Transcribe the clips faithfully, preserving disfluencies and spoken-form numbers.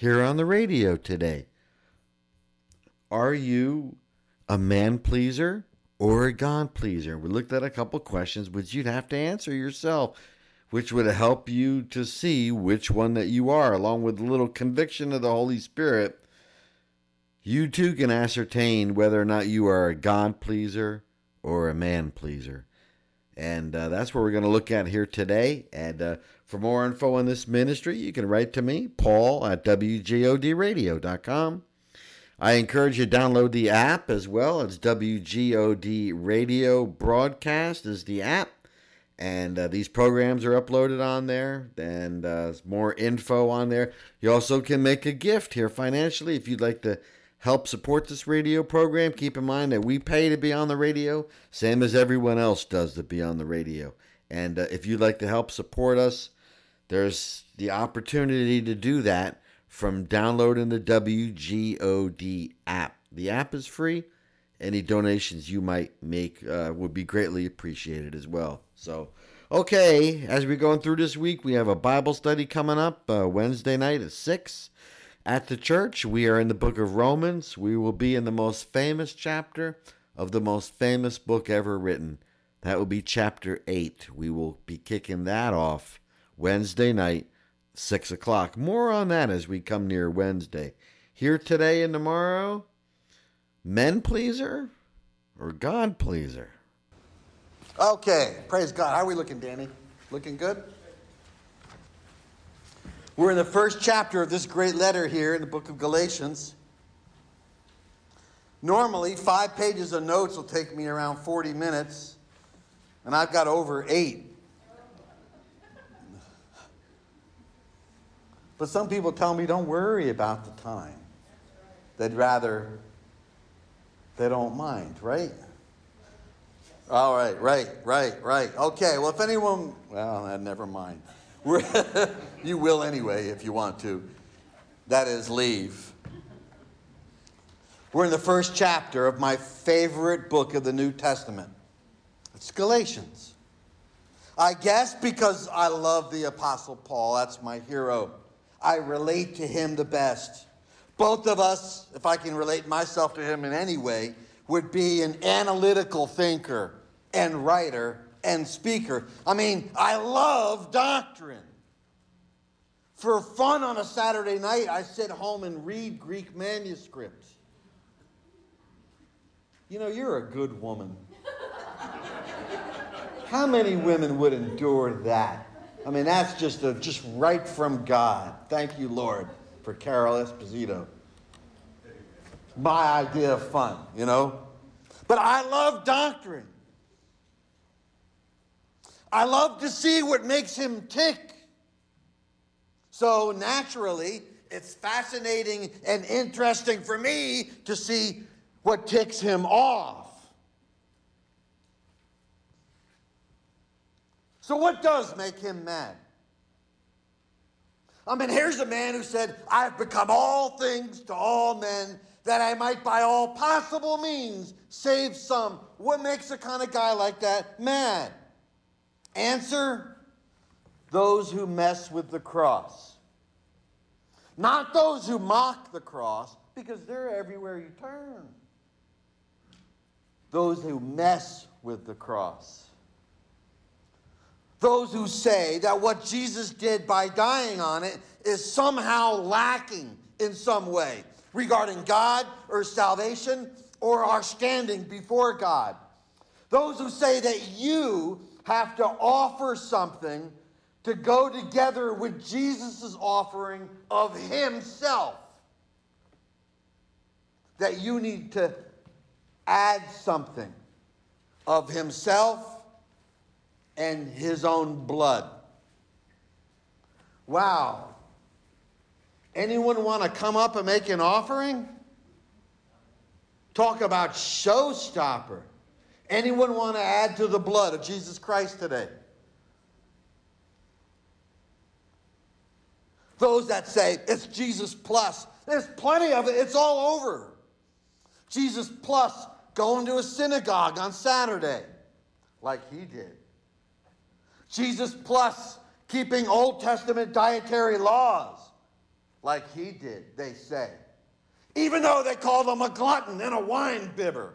here on the radio today. Are you a man pleaser or a God pleaser? We looked at a couple questions which you'd have to answer yourself, which would help you to see which one that you are, along with a little conviction of the Holy Spirit. You too can ascertain whether or not you are a God pleaser or a man pleaser. And uh, that's what we're going to look at here today. And uh, for more info on this ministry, you can write to me, Paul, at w g o d radio dot com. I encourage you to download the app as well. It's W G O D Radio Broadcast is the app. And uh, these programs are uploaded on there, and uh, there's more info on there. You also can make a gift here financially if you'd like to help support this radio program. Keep in mind that we pay to be on the radio, same as everyone else does to be on the radio. And uh, if you'd like to help support us, there's the opportunity to do that from downloading the W G O D app. The app is free. Any donations you might make uh, would be greatly appreciated as well. So, okay, as we're going through this week, we have a Bible study coming up uh, Wednesday night at six at the church. We are in the book of Romans. We will be in the most famous chapter of the most famous book ever written. That will be chapter eight. We will be kicking that off Wednesday night, six o'clock. More on that as we come near Wednesday. Here today and tomorrow, men pleaser or God pleaser? Okay, praise God. How are we looking, Danny? Looking good? We're in the first chapter of this great letter here in the book of Galatians. Normally, five pages of notes will take me around forty minutes, and I've got over eight. But some people tell me, don't worry about the time. They'd rather, they don't mind, right? All right, right, right, right. Okay, well, if anyone, well, never mind. We're you will anyway if you want to. That is, leave. We're in the first chapter of my favorite book of the New Testament. It's Galatians. I guess because I love the Apostle Paul. That's my hero. I relate to him the best. Both of us, if I can relate myself to him in any way, would be an analytical thinker and writer and speaker. I mean, I love doctrine. For fun on a Saturday night, I sit home and read Greek manuscripts. You know, you're a good woman. How many women would endure that? I mean, that's just a, just right from God. Thank you, Lord, for Carol Esposito. My idea of fun, you know? But I love doctrine. I love to see what makes him tick. So naturally, it's fascinating and interesting for me to see what ticks him off. So what does make him mad? I mean, here's a man who said, I've become all things to all men, that I might by all possible means save some. What makes a kind of guy like that mad? Answer, those who mess with the cross. Not those who mock the cross, because they're everywhere you turn. Those who mess with the cross. Those who say that what Jesus did by dying on it is somehow lacking in some way regarding God or salvation or our standing before God. Those who say that you have to offer something to go together with Jesus' offering of himself. That you need to add something of himself and his own blood. Wow. Anyone want to come up and make an offering? Talk about showstopper. Anyone want to add to the blood of Jesus Christ today? Those that say it's Jesus plus. There's plenty of it. It's all over. Jesus plus going to a synagogue on Saturday, like he did. Jesus plus keeping Old Testament dietary laws, like he did, they say. Even though they called him a glutton and a wine bibber.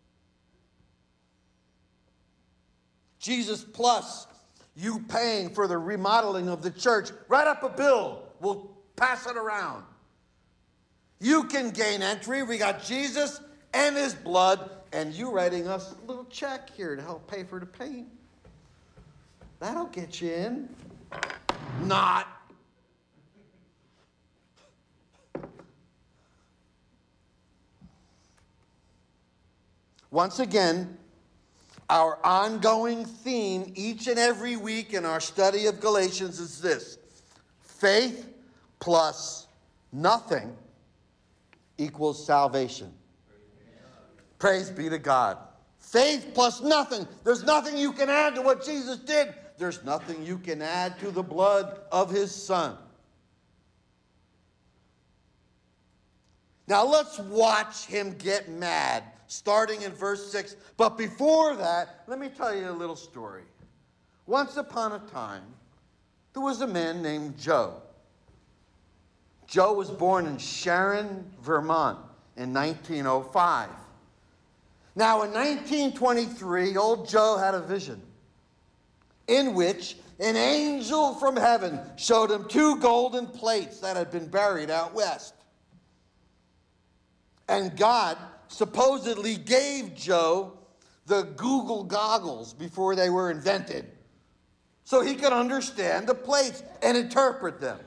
Jesus plus you paying for the remodeling of the church. Write up a bill. We'll pass it around. You can gain entry. We got Jesus and his blood, and you writing us a little check here to help pay for the paint. That'll get you in. Not. Once again, our ongoing theme each and every week in our study of Galatians is this: faith plus nothing equals salvation. Praise be to God. Faith plus nothing. There's nothing you can add to what Jesus did. There's nothing you can add to the blood of his Son. Now let's watch him get mad, starting in verse six. But before that, let me tell you a little story. Once upon a time, there was a man named Joe. Joe was born in Sharon, Vermont in nineteen oh five. Now in nineteen twenty-three, old Joe had a vision in which an angel from heaven showed him two golden plates that had been buried out west. And God supposedly gave Joe the Google goggles before they were invented, so he could understand the plates and interpret them.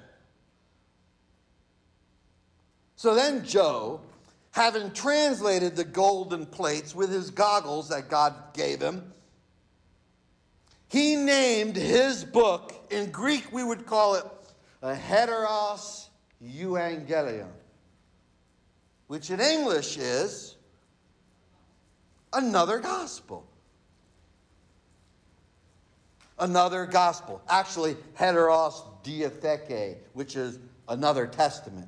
So then Joe, having translated the golden plates with his goggles that God gave him, he named his book, in Greek we would call it a heteros euangelion, which in English is another gospel. Another gospel. Actually, heteros diatheke, which is another testament.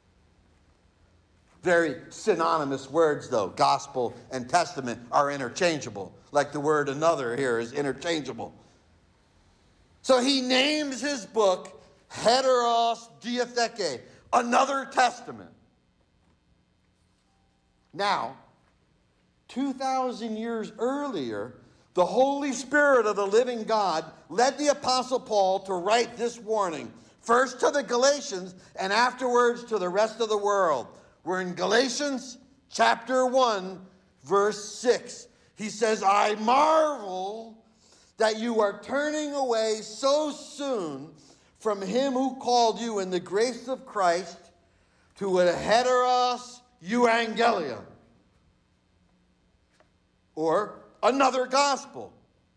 Very synonymous words, though. Gospel and testament are interchangeable, like the word another here is interchangeable. So he names his book Heteros Diatheke, another testament. Now, two thousand years earlier, the Holy Spirit of the living God led the Apostle Paul to write this warning, first to the Galatians and afterwards to the rest of the world. We're in Galatians chapter one, verse six. He says, I marvel that you are turning away so soon from him who called you in the grace of Christ to a heteros euangelion, or another gospel.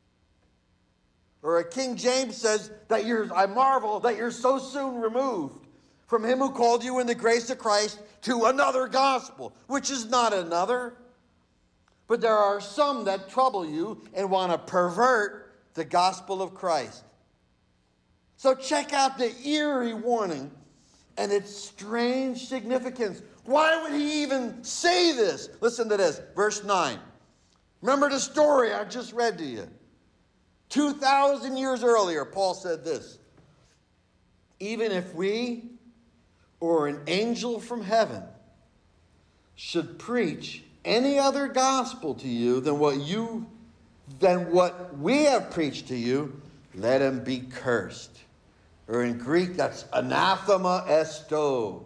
Or a King James says that you're, I marvel that you're so soon removed from him who called you in the grace of Christ to another gospel, which is not another. But there are some that trouble you and want to pervert the gospel of Christ. So check out the eerie warning and its strange significance. Why would he even say this? Listen to this, verse nine. Remember the story I just read to you. two thousand years earlier, Paul said this: even if we or an angel from heaven should preach any other gospel to you than what you than what we have preached to you, let him be cursed. Or in Greek, that's anathema esto.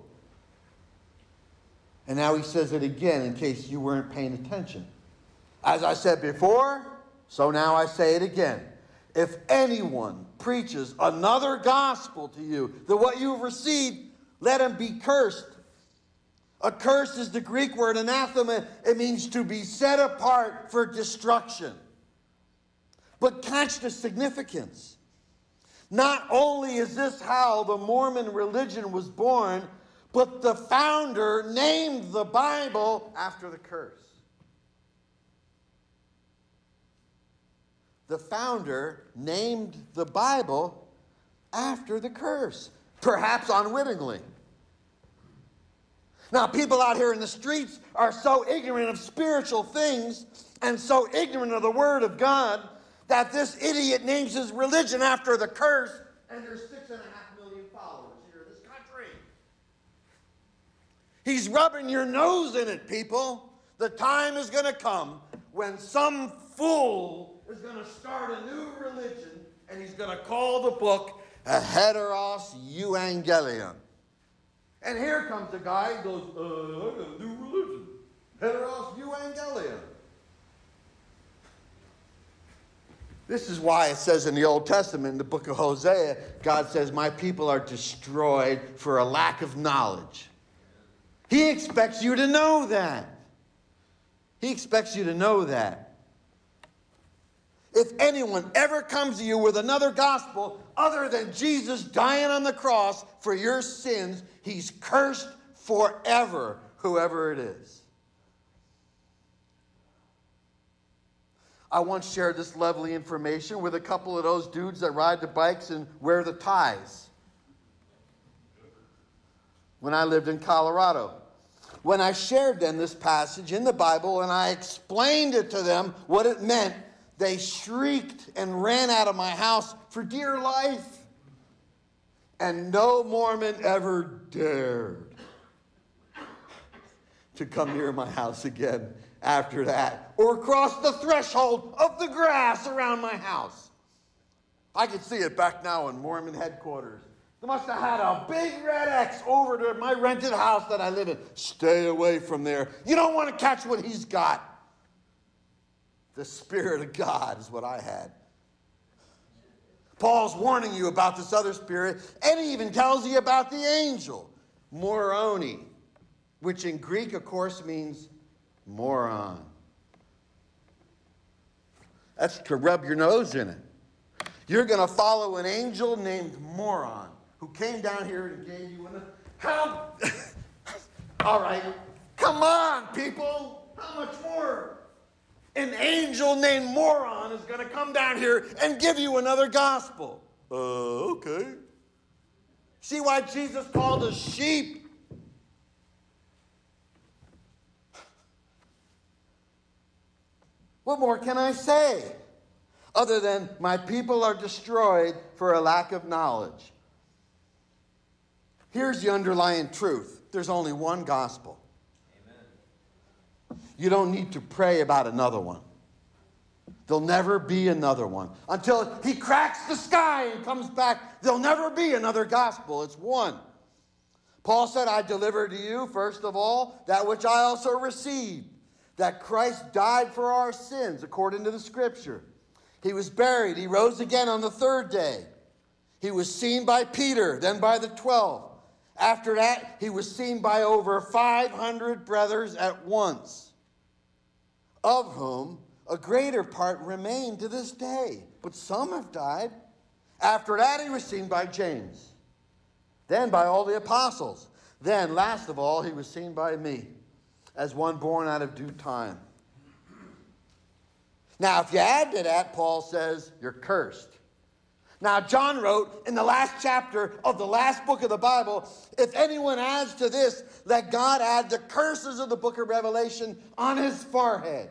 And now he says it again in case you weren't paying attention. As I said before, so now I say it again. If anyone preaches another gospel to you than what you've received, let him be cursed. A curse is the Greek word anathema. It means to be set apart for destruction. But catch the significance. Not only is this how the Mormon religion was born, but the founder named the Bible after the curse. The founder named the Bible after the curse, perhaps unwittingly. Now, people out here in the streets are so ignorant of spiritual things and so ignorant of the Word of God that this idiot names his religion after the curse, and there's six and a half million followers here in this country. He's rubbing your nose in it, people. The time is going to come when some fool is going to start a new religion, and he's going to call the book a heteros evangelion. And here comes a guy who goes, uh, I got a new religion. Heteros evangelion. This is why it says in the Old Testament, in the book of Hosea, God says, my people are destroyed for a lack of knowledge. He expects you to know that. He expects you to know that. If anyone ever comes to you with another gospel other than Jesus dying on the cross for your sins, he's cursed forever, whoever it is. I once shared this lovely information with a couple of those dudes that ride the bikes and wear the ties when I lived in Colorado. When I shared them this passage in the Bible and I explained it to them what it meant, they shrieked and ran out of my house for dear life. And no Mormon ever dared to come near my house again after that, or cross the threshold of the grass around my house. I can see it back now in Mormon headquarters. They must have had a big red X over to my rented house that I live in. Stay away from there. You don't want to catch what he's got. The Spirit of God is what I had. Paul's warning you about this other spirit, and he even tells you about the angel, Moroni, which in Greek, of course, means moron. That's to rub your nose in it. You're going to follow an angel named Moron who came down here and gave you an... How? All right. Come on, people. How much more? An angel named Moron is going to come down here and give you another gospel. Uh, okay. See why Jesus called us sheep? What more can I say other than my people are destroyed for a lack of knowledge? Here's the underlying truth. There's only one gospel. Amen. You don't need to pray about another one. There'll never be another one. Until he cracks the sky and comes back, there'll never be another gospel. It's one. Paul said, I delivered to you, first of all, that which I also received, that Christ died for our sins, according to the Scripture. He was buried. He rose again on the third day. He was seen by Peter, then by the twelve. After that, he was seen by over five hundred brothers at once, of whom a greater part remain to this day, but some have died. After that, he was seen by James, then by all the apostles. Then, last of all, he was seen by me, as one born out of due time. Now, if you add to that, Paul says, you're cursed. Now, John wrote in the last chapter of the last book of the Bible, if anyone adds to this, let God add the curses of the book of Revelation on his forehead.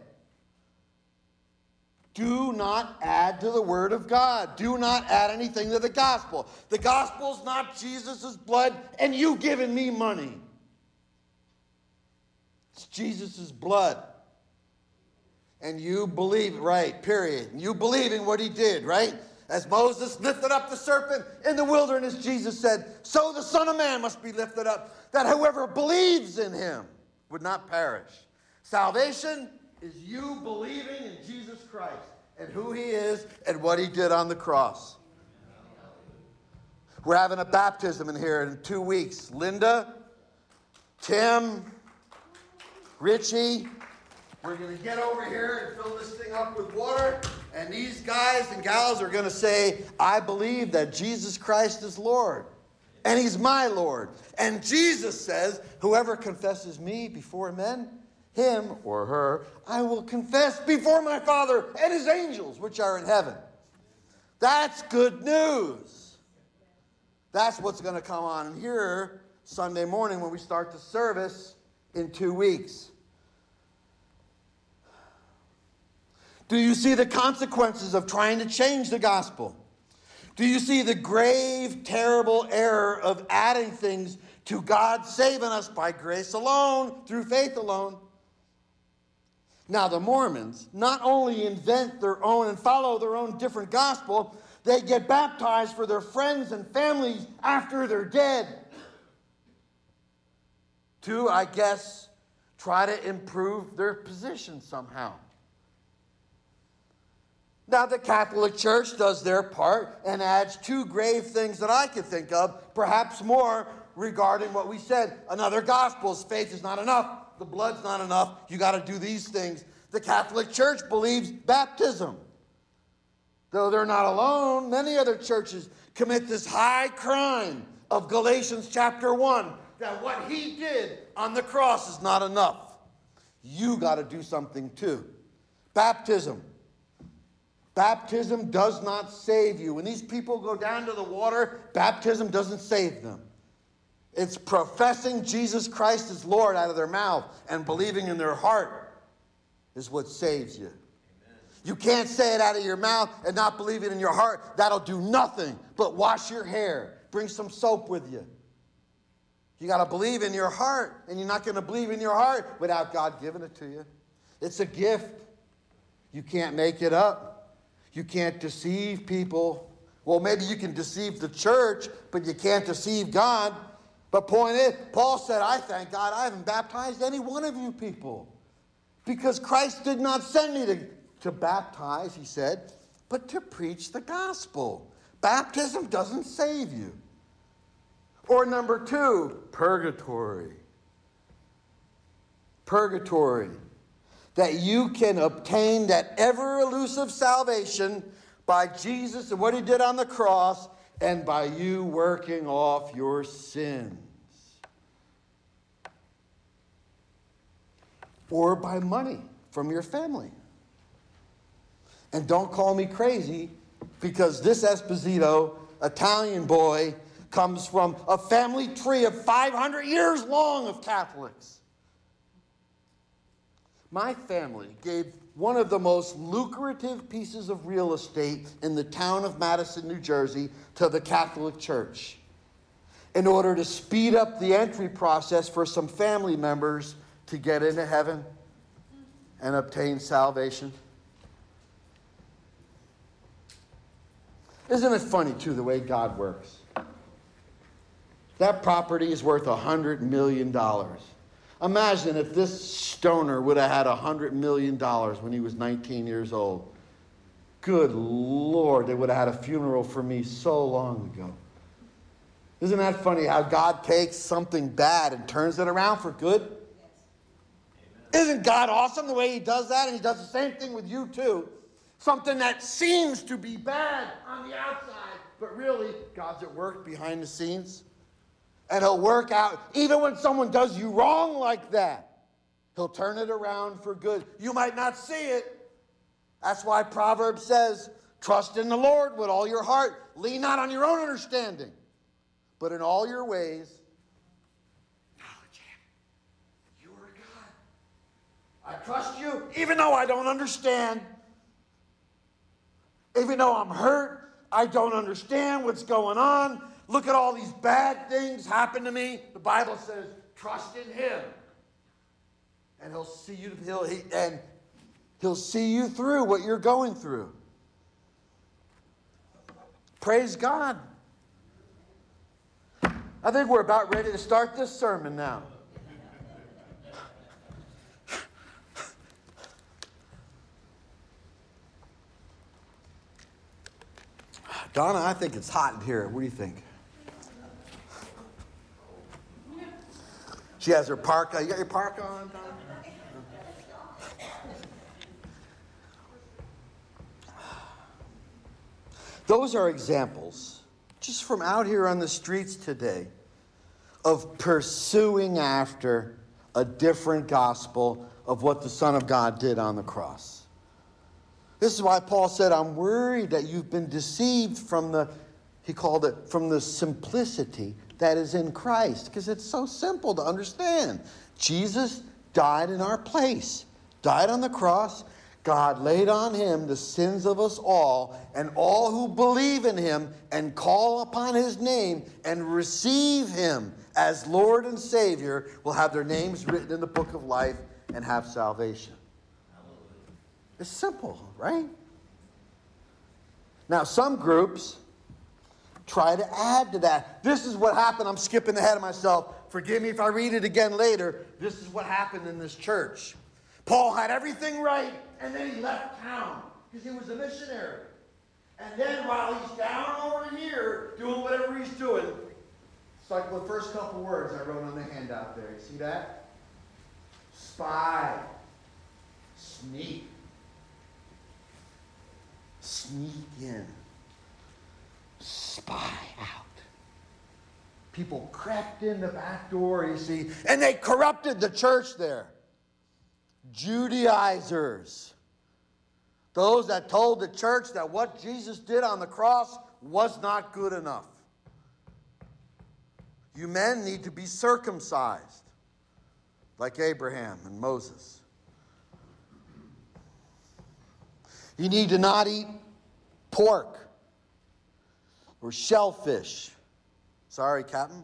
Do not add to the word of God. Do not add anything to the gospel. The gospel's not Jesus' blood and you giving me money. It's Jesus' blood. And you believe, right, period. And you believe in what he did, right? As Moses lifted up the serpent in the wilderness, Jesus said, so the Son of Man must be lifted up, that whoever believes in him would not perish. Salvation is you believing in Jesus Christ and who he is and what he did on the cross. We're having a baptism in here in two weeks. Linda, Tim, Richie, we're going to get over here and fill this thing up with water. And these guys and gals are going to say, I believe that Jesus Christ is Lord. And he's my Lord. And Jesus says, whoever confesses me before men, him or her, I will confess before my Father and his angels, which are in heaven. That's good news. That's what's going to come on here Sunday morning when we start the service in two weeks. Do you see the consequences of trying to change the gospel? Do you see the grave, terrible error of adding things to God saving us by grace alone, through faith alone. Now, the Mormons not only invent their own and follow their own different gospel, they get baptized for their friends and families after they're dead. To, I guess, try to improve their position somehow. Now, the Catholic Church does their part and adds two grave things that I could think of, perhaps more, regarding what we said. Another gospel, faith is not enough. The blood's not enough. You got to do these things. The Catholic Church believes baptism. Though they're not alone, many other churches commit this high crime of Galatians chapter one, that what he did on the cross is not enough. You got to do something too. Baptism. Baptism does not save you. When these people go down to the water, baptism doesn't save them. It's professing Jesus Christ as Lord out of their mouth and believing in their heart is what saves you. Amen. You can't say it out of your mouth and not believe it in your heart. That'll do nothing but wash your hair. Bring some soap with you. You got to believe in your heart, and you're not going to believe in your heart without God giving it to you. It's a gift. You can't make it up. You can't deceive people. Well, maybe you can deceive the church, but you can't deceive God. But point is, Paul said, I thank God I haven't baptized any one of you people. Because Christ did not send me to, to baptize, he said, but to preach the gospel. Baptism doesn't save you. Or number two, purgatory. Purgatory. That you can obtain that ever-elusive salvation by Jesus and what he did on the cross, and by you working off your sins. Or by money from your family. And don't call me crazy, because this Esposito, Italian boy, comes from a family tree of five hundred years long of Catholics. My family gave one of the most lucrative pieces of real estate in the town of Madison, New Jersey, to the Catholic Church in order to speed up the entry process for some family members to get into heaven and obtain salvation. Isn't it funny, too, the way God works? That property is worth one hundred million dollars. Imagine if this stoner would have had one hundred million dollars when he was nineteen years old. Good Lord, they would have had a funeral for me so long ago. Isn't that funny how God takes something bad and turns it around for good? Isn't God awesome the way he does that? And he does the same thing with you too. Something that seems to be bad on the outside, but really God's at work behind the scenes. And he'll work out, even when someone does you wrong like that, he'll turn it around for good. You might not see it. That's why Proverbs says, trust in the Lord with all your heart. Lean not on your own understanding, but in all your ways, acknowledge him. You are God. I trust you, even though I don't understand. Even though I'm hurt, I don't understand what's going on. Look at all these bad things happen to me. The Bible says, trust in him. And he'll see you, he'll, he, and he'll see you through what you're going through. Praise God. I think we're about ready to start this sermon now. Donna, I think it's hot in here. What do you think? She has her parka. You got your parka on, Donna? Those are examples, just from out here on the streets today, of pursuing after a different gospel of what the Son of God did on the cross. This is why Paul said, I'm worried that you've been deceived from the, he called it, from the simplicity that is in Christ. Because it's so simple to understand. Jesus died in our place, died on the cross. God laid on him the sins of us all, and all who believe in him and call upon his name and receive him as Lord and Savior will have their names written in the book of life and have salvation. It's simple, right? Now, some groups try to add to that. This is what happened. I'm skipping ahead of myself. Forgive me if I read it again later. This is what happened in this church. Paul had everything right, and then he left town because he was a missionary. And then while he's down over here doing whatever he's doing, it's like the first couple words I wrote on the handout there. You see that? Spy. Sneak. Sneak in. Spy out. People crept in the back door, you see, and they corrupted the church there. Judaizers. Those that told the church that what Jesus did on the cross was not good enough. You men need to be circumcised, like Abraham and Moses. You need to not eat pork or shellfish. Sorry, Captain.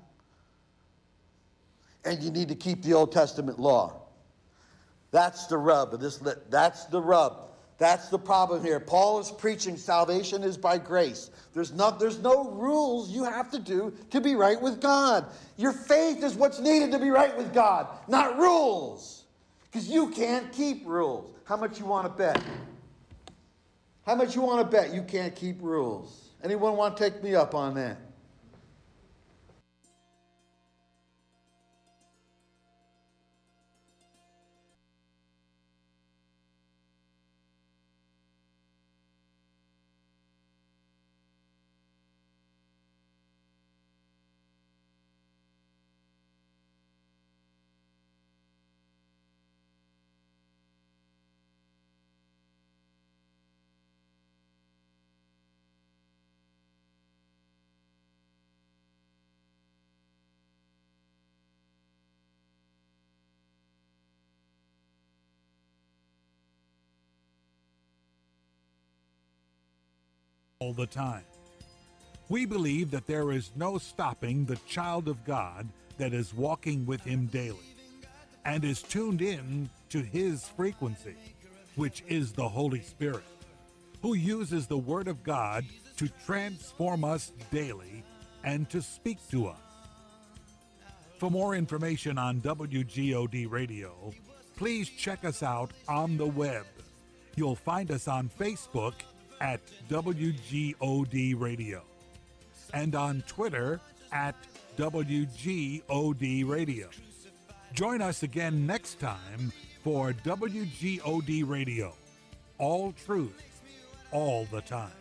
And you need to keep the Old Testament law. That's the rub of this. That's the rub. That's the problem here. Paul is preaching salvation is by grace. There's not, there's no rules you have to do to be right with God. Your faith is what's needed to be right with God, not rules. Because you can't keep rules. How much you want to bet? How much you want to bet you can't keep rules? Anyone want to take me up on that? All the time. We believe that there is no stopping the child of God that is walking with him daily and is tuned in to his frequency, which is the Holy Spirit, who uses the Word of God to transform us daily and to speak to us. For more information on W G O D Radio, please check us out on the web. You'll find us on Facebook at W G O D Radio and on Twitter at W G O D Radio. Join us again next time for W G O D Radio. All truth, all the time.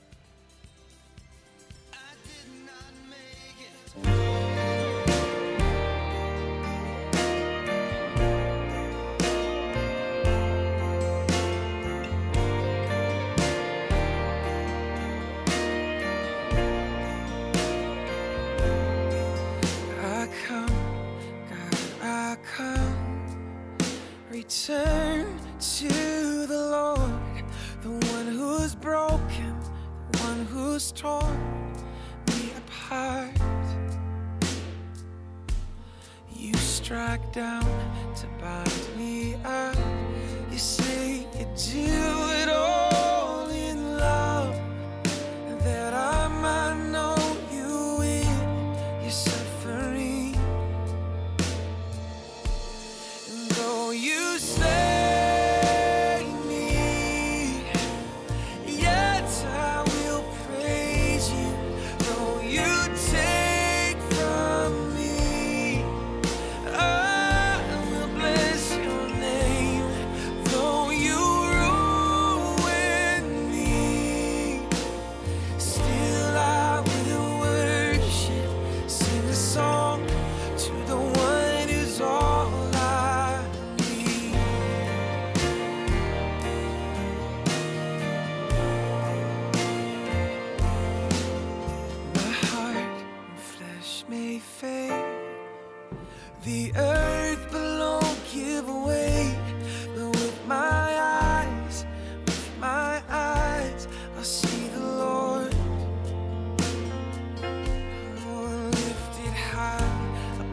Return to the Lord, the one who's broken, the one who's torn me apart. You strike down to bind me up. You say you do it all in love, that I might know you in your suffering. And though you slay me, yet I will praise you. Though you take from me, I will bless your name. Though you ruin me, still I will worship, sing a song to the one who's all I need. My heart and flesh may fade, the earth below give way, but with my eyes, with my eyes, I'll see the Lord. Oh, lifted high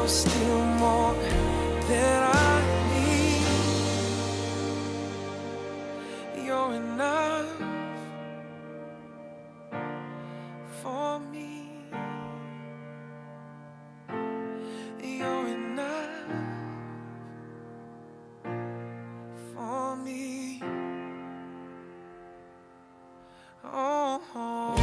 you're still more than I need. You're enough for me. You're enough for me. Oh, oh.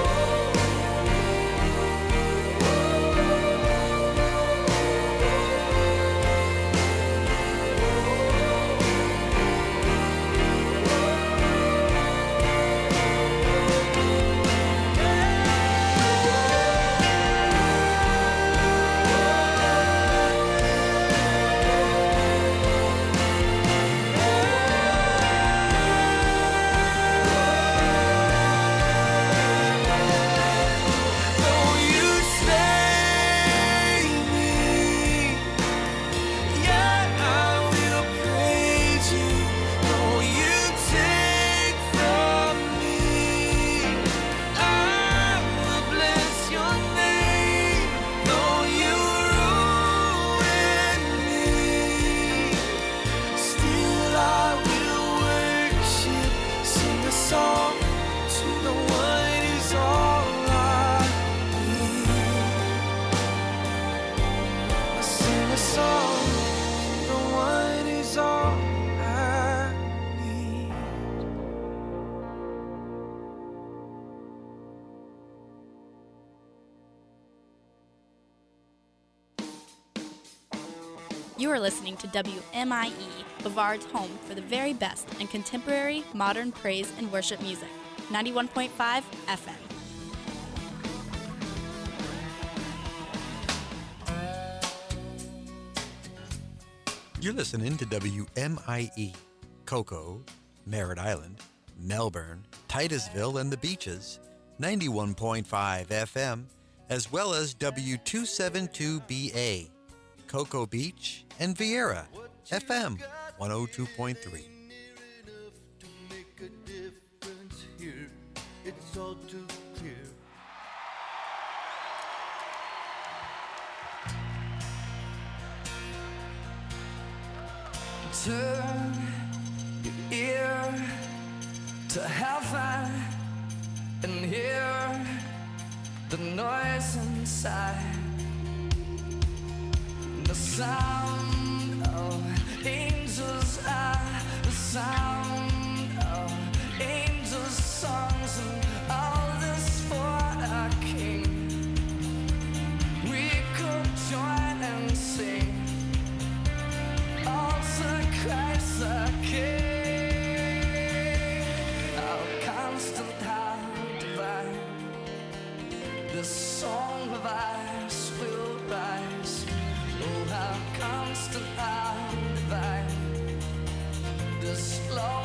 You are listening to W M I E, Bavard's home for the very best in contemporary, modern praise and worship music. ninety-one point five F M. You're listening to W M I E, Cocoa, Merritt Island, Melbourne, Titusville, and the Beaches, ninety-one point five F M, as well as W two seventy-two B A, Cocoa Beach, and Vieira, F M one oh two point three. It's all too clear. Turn your ear to heaven and hear the noise inside. The sound of angels are the sound of angels' songs, and all this for our King. We could join and sing all to Christ the King. Our constant heart divine, this song of ours will rise. Oh, how constant our divine, this love.